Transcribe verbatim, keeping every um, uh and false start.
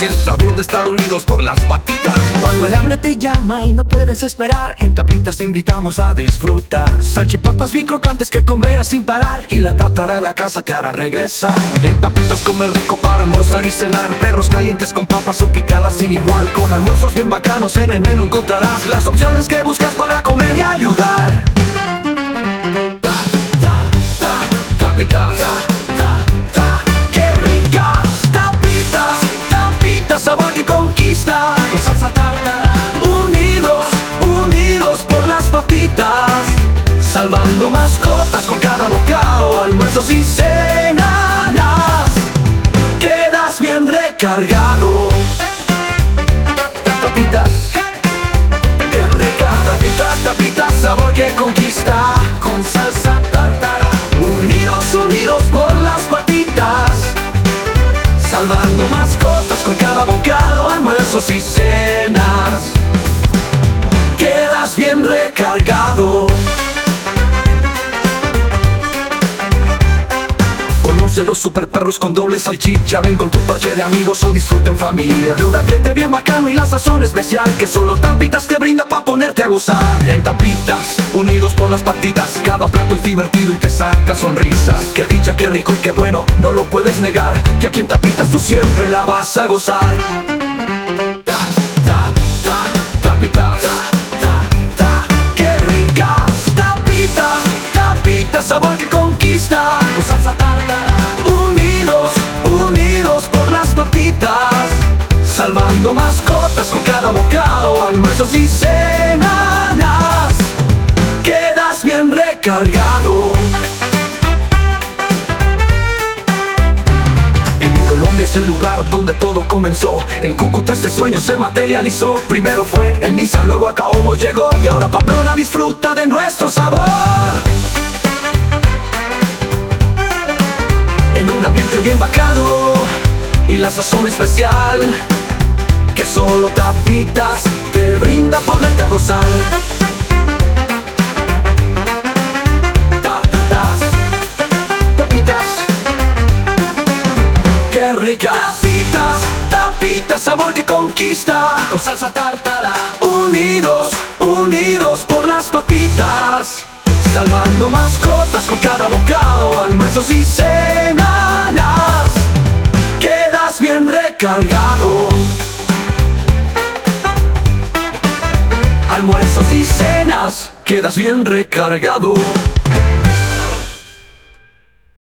sienta bien de estar unidos por las patitas. Cuando el hambre te llama y no puedes esperar, en Tapitas te invitamos a disfrutar. Salchipapas bien crocantes que comerás sin parar, y la tátara de la casa te hará regresar. En Tapitas comer rico para almorzar y cenar, perros calientes con papas o picadas sin igual. Con almuerzos bien bacanos en el menú encontrarás las opciones que buscas para comer y ayudar. Ta, ta, ta, Tapitas, ta, ta, qué ricas Tapitas, Tapitas, sabor que conquista. Con salsa tártara, unidos, unidos por las papitas, salvando mascotas con cada bocado, almuerzos y cenas. Quedas bien recargado. Tapitas, qué ricas Tapitas, Tapitas, sabor que conquista. Con salsa tártara, unidos, unidos por las patitas, salvando mascotas con cada bocado, almuerzos y cenas. Quedas bien recargado. Conoce los super perros con doble salchicha. Ven con tu parche de amigos o disfruta en familia de un ambiente bien bacano y la sazón especial que solo Tapitas te brinda pa' ponerte a gozar. En Tapitas, unidos por las patitas, cada plato es divertido y te saca sonrisa. Qué dicha, qué rico y qué bueno, no lo puedes negar, que aquí en Tapitas tú siempre la vas a gozar. Ta, ta, ta, Tapitas, ta, ta, qué ricas Tapitas, Tapitas, sabor que conquista. Con salsa tártara, unidos, unidos por las papitas, salvando mascotas con cada bocado, almuerzos y cenas. Quedas bien recargado. En Colombia es el lugar donde todo comenzó. En Cúcuta este sueño se materializó. Primero fue en Niza, luego a Caomo llegó, y ahora Pamplona disfruta de nuestro sabor. En un ambiente bien bacano y la sazón especial que solo Tapitas te brinda ponerte a gozar. Tapitas, Tapitas, qué rica Tapitas, Tapitas, sabor que conquista. Con salsa tártara, unidos, unidos por las papitas, salvando mascotas con cada bocado, almuerzos y cenas. Quedas bien recargado. Almuerzos y cenas, quedas bien recargado.